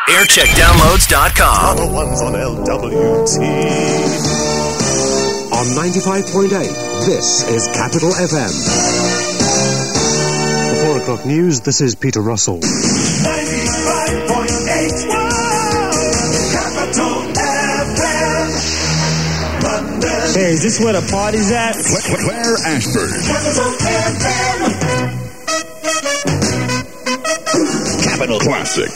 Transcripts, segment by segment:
Aircheckdownloads.com. Number one's on LWT. On 95.8, this is Capital FM. For 4 o'clock news, this is Peter Russell. 95.8, Capital FM. London. Hey, is this where the party's at? Claire Ashford. Capital FM. Capital Classic.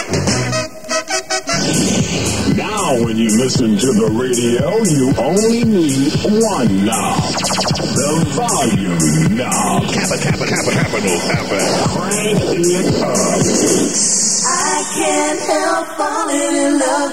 Now when you listen to the radio, you only need one knob. The volume knob. Capital FM. Crank it up. I can't help falling in love.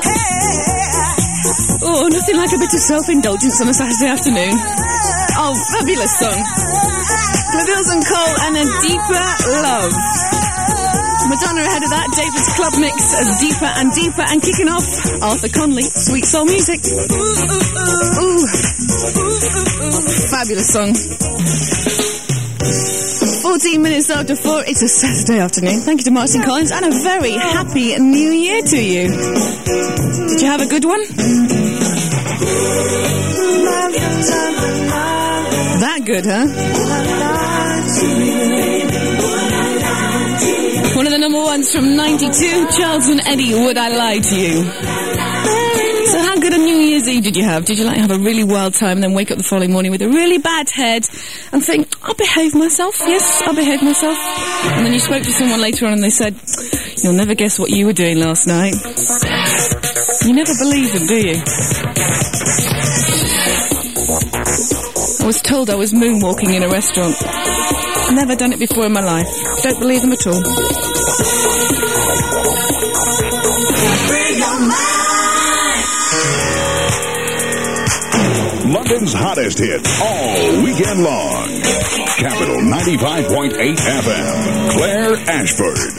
Oh, nothing like a bit of self-indulgence on a Saturday afternoon. Oh, fabulous song. Flavels and Cole and a Deeper Love. Madonna ahead of that, David's Club Mix, Deeper and Deeper, and kicking off, Arthur Conley, Sweet Soul Music. Ooh. Fabulous song. 14 minutes after 4, it's a Saturday afternoon. Thank you to Martin Collins, and a very happy New Year to you. Did you have a good one? That good, huh? One of the number ones from 92, Charles and Eddie, Would I Lie to You? So how good a New Year's Eve did you have? Did you have a really wild time and then wake up the following morning with a really bad head and think, I'll behave myself? Yes, I'll behave myself. And then you spoke to someone later on and they said, you'll never guess what you were doing last night. You never believe them, do you? I was told I was moonwalking in a restaurant. Never done it before in my life. Don't believe them at all. London's hottest hits all weekend long. Capital 95.8 FM. Claire Ashford.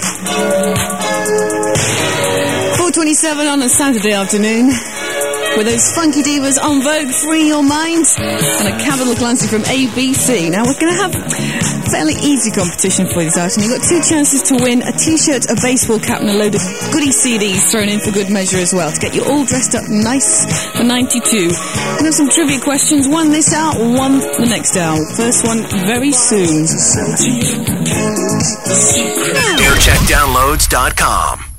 4:27 on a Saturday afternoon. With those funky divas on Vogue, Free Your Mind, and a Capital Classic from ABC. Now, we're going to have fairly easy competition for you this afternoon. You've got 2 chances to win a T-shirt, a baseball cap, and a load of goodie CDs thrown in for good measure as well, to get you all dressed up nice for 92. We have some trivia questions, one this hour, one the next hour. First one very soon. Aircheckdownloads.com.